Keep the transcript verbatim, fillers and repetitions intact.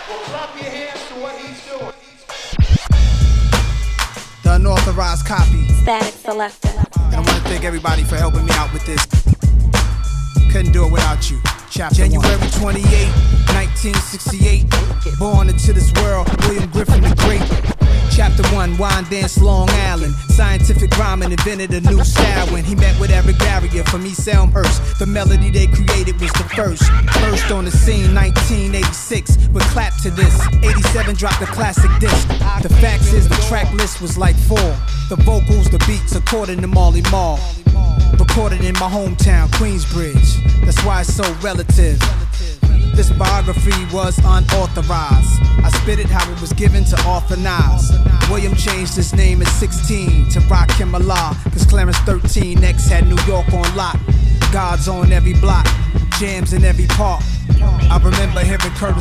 Well, clap your hands to what he's doing. The unauthorized copy. Static Selector. And I want to thank everybody for helping me out with this. Couldn't do it without you. Chapter January twenty-eighth, nineteen sixty-eight. Born into this world, William Griffin the Great. Chapter one, wine dance Long Island. Scientific rhyming invented a new style when he met with Eric Barrier from East Elmhurst. The melody they created was the first. First on the scene, nineteen eighty-six. But clap to this. eighty-seven dropped a classic disc. The facts is the track list was like four. The vocals, the beats, according to Marley Marl. Recorded in my hometown, Queensbridge. That's why it's so relative. This biography was unauthorized. I spit it how it was given to Arthur Nas. William changed his name at sixteen to Rakim Allah, cause Clarence thirteen X had New York on lock. God's on every block, jams in every park. I remember hearing Curtis